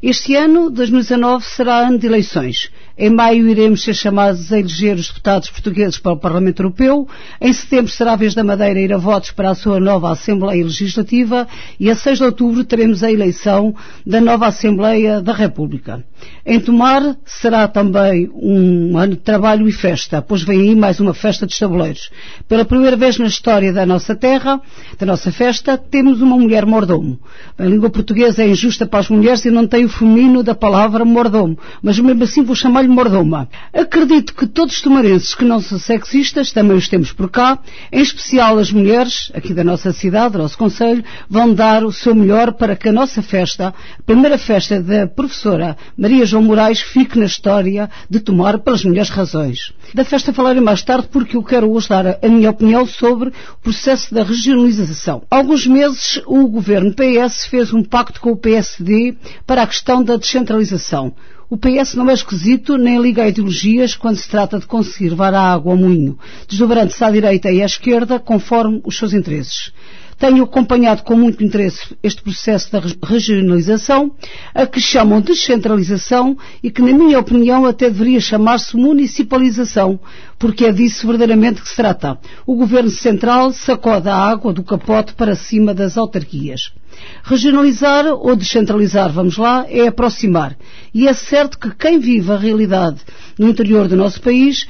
Este ano, 2019, será ano de eleições. Em maio iremos ser chamados a eleger os deputados portugueses para o Parlamento Europeu. Em setembro será a vez da Madeira ir a votos para a sua nova Assembleia Legislativa e a 6 de outubro teremos a eleição da nova Assembleia da República. Em Tomar será também um ano de trabalho e festa, pois vem aí mais uma festa de tabuleiros. Pela primeira vez na história da nossa terra, da nossa festa, temos uma mulher mordomo. A língua portuguesa é injusta para as mulheres e não tem o feminino da palavra mordomo, mas mesmo assim vou chamar-lhe mordoma. Acredito que todos os tomarenses que não são sexistas, também os temos por cá, em especial as mulheres, aqui da nossa cidade, do nosso concelho, vão dar o seu melhor para que a nossa festa, a primeira festa da professora Maria João Moraes, fique na história de Tomar pelas melhores razões. Da festa falarei mais tarde porque eu quero hoje dar a minha opinião sobre o processo da regionalização. Há alguns meses o governo PS fez um pacto com o PSD para a questão da descentralização. O PS não é esquisito nem liga a ideologias quando se trata de conseguir levar a água ao moinho, desdobrando-se à direita e à esquerda conforme os seus interesses. Tenho acompanhado com muito interesse este processo da regionalização, a que chamam de descentralização e que, na minha opinião, até deveria chamar-se municipalização, porque é disso verdadeiramente que se trata. O Governo Central sacode a água do capote para cima das autarquias. Regionalizar ou descentralizar, vamos lá, é aproximar. E é certo que quem vive a realidade no interior do nosso país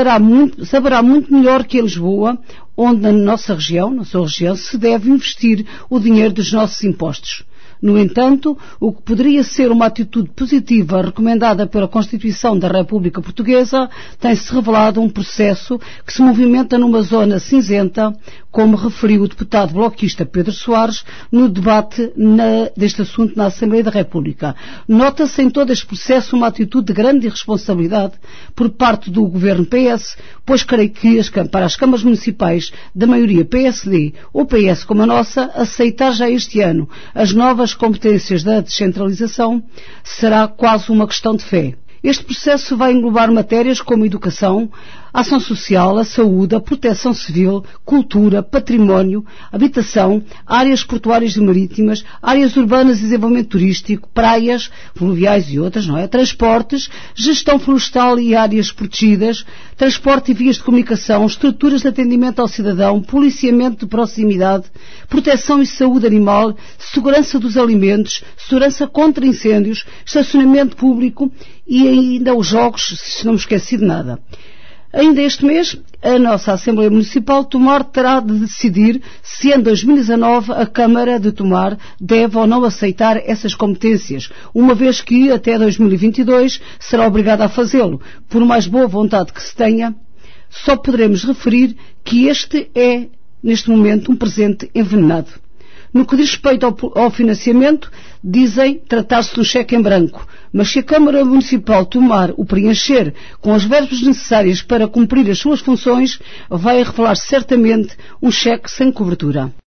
saberá muito melhor que em Lisboa, onde na nossa região, se deve investir o dinheiro dos nossos impostos. No entanto, o que poderia ser uma atitude positiva recomendada pela Constituição da República Portuguesa tem-se revelado um processo que se movimenta numa zona cinzenta, como referiu o deputado bloquista Pedro Soares no debate deste assunto na Assembleia da República. Nota-se em todo este processo uma atitude de grande irresponsabilidade por parte do governo PS, pois creio que para as câmaras municipais da maioria PSD ou PS como a nossa, aceitar já este ano as novas competências da descentralização será quase uma questão de fé. Este processo vai englobar matérias como educação, ação social, a saúde, a proteção civil, cultura, património, habitação, áreas portuárias e marítimas, áreas urbanas e desenvolvimento turístico, praias, fluviais e outras, transportes, gestão florestal e áreas protegidas, transporte e vias de comunicação, estruturas de atendimento ao cidadão, policiamento de proximidade, proteção e saúde animal, segurança dos alimentos, segurança contra incêndios, estacionamento público e ainda os jogos, se não me esqueci de nada. Ainda este mês, a nossa Assembleia Municipal de Tomar terá de decidir se em 2019 a Câmara de Tomar deve ou não aceitar essas competências, uma vez que até 2022 será obrigada a fazê-lo. Por mais boa vontade que se tenha, só poderemos referir que este é, neste momento, um presente envenenado. No que diz respeito ao financiamento, dizem tratar-se de um cheque em branco, mas se a Câmara Municipal Tomar o preencher com as verbas necessárias para cumprir as suas funções, vai revelar certamente um cheque sem cobertura.